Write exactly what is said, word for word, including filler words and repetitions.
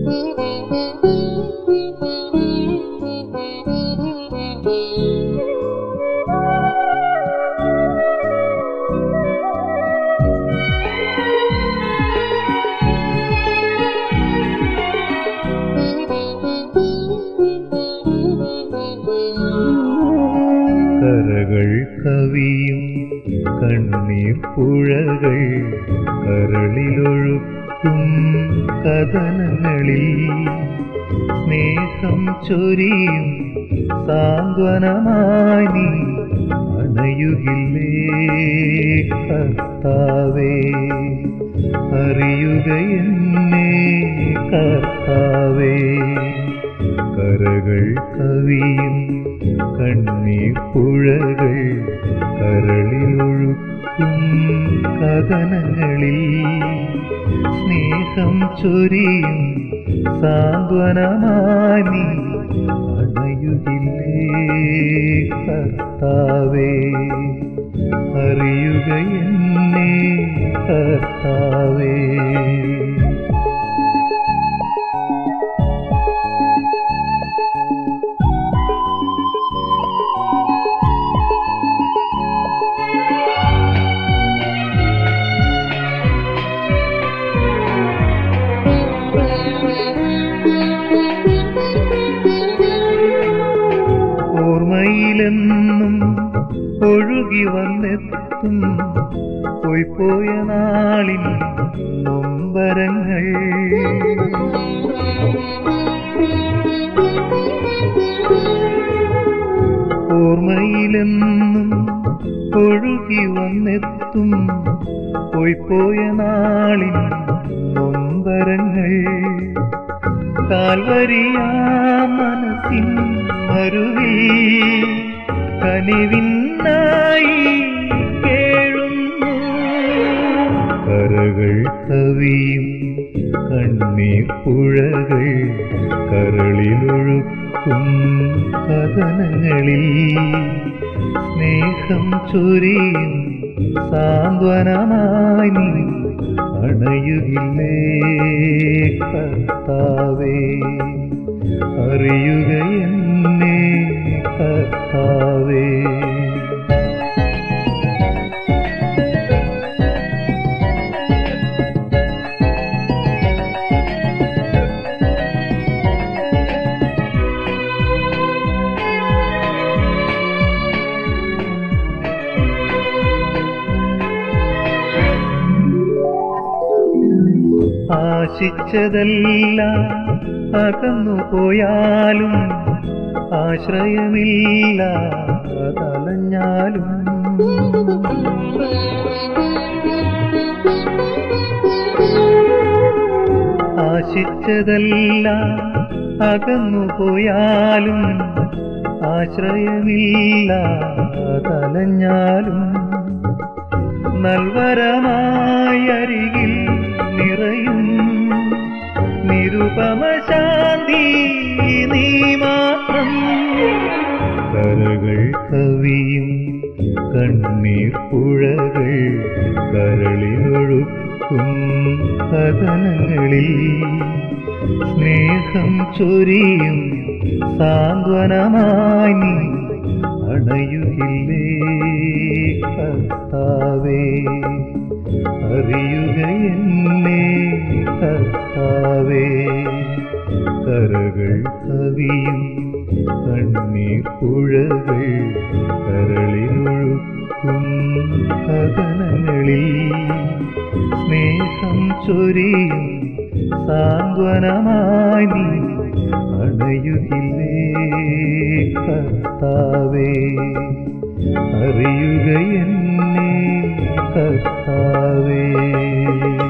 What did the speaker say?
കരകൾ കവിയും കണ്ണീർ പുഴകൾ കരളിലൊഴുക്കും കഥനങ്ങളിൽ സ്നേഹം ചൊരിയും സാന്ത്വനമായി നീ അണയുകില്ലേ കർത്താവേ, അറിയുകയെന്നെ കർത്താവേ. കരകൾ കവിയും കണ്ണീർ പുഴകൾ കരളിലൊഴുക്കും കഥനങ്ങളിൽ സ്നേഹം ചൊരിയും സാന്ത്വനമായി നീ അണയുകില്ലേ കർത്താവേ, അറിയുകയെന്നെ കർത്താവേ. ഓർമ്മയിലെന്നും ഒഴുകി വന്നെത്തും പോയിപ്പോയ നാളിൻ നൊമ്പരങ്ങൾ. ഓർമ്മയിലെന്നും ഒഴുകി വന്നെത്തും പോയിപ്പോയ നാളിൻ നൊമ്പരങ്ങൾ. കാൽവരിയാ മനസ്സിൻ അരുവിൽ കനിവിനായി കേഴുന്നു. കരകൾ കവിയും കണ്ണീർ പുഴകൾ കരളിലൊഴുക്കും കഥനങ്ങളിൽ സ്നേഹം ചൊരിയും സാന്ത്വനമായി നീ അണയുകില്ലേ കർത്താവേ, അറിയുകയെന്നെ കർത്താവേ. ആശിച്ചതെല്ലാം അകന്നു പോയാലും ആശ്രയമില്ല തലഞ്ഞാലും ആശിച്ചതെല്ലാം അകന്നു പോയാലും ആശ്രയമില്ല തലഞ്ഞാലും നൽവരമായ അരികിൽ നിറയും നിരുപമ ശാന്തി നീ മാത്രം. കരകൾ കവിയും കണ്ണീർ പുഴകൾ കരളിലൊഴുക്കും കഥനങ്ങളിൽ സ്നേഹം ചൊരിയും സാന്ത്വനമായി നീ അണയുകില്ലേ കർത്താവേ, അറിയുകയെന്നെ കർത്താവേ. കരകൾ കവിയും കണ്ണീർ പുഴകൾ കരളിലൊഴുക്കും കഥനങ്ങളിൽ സ്നേഹം ചൊരിയും സാന്ത്വനമായി നീ അണയുകില്ലേ കർത്താവേ, അറിയുകയെന്നെ കർത്താവേ.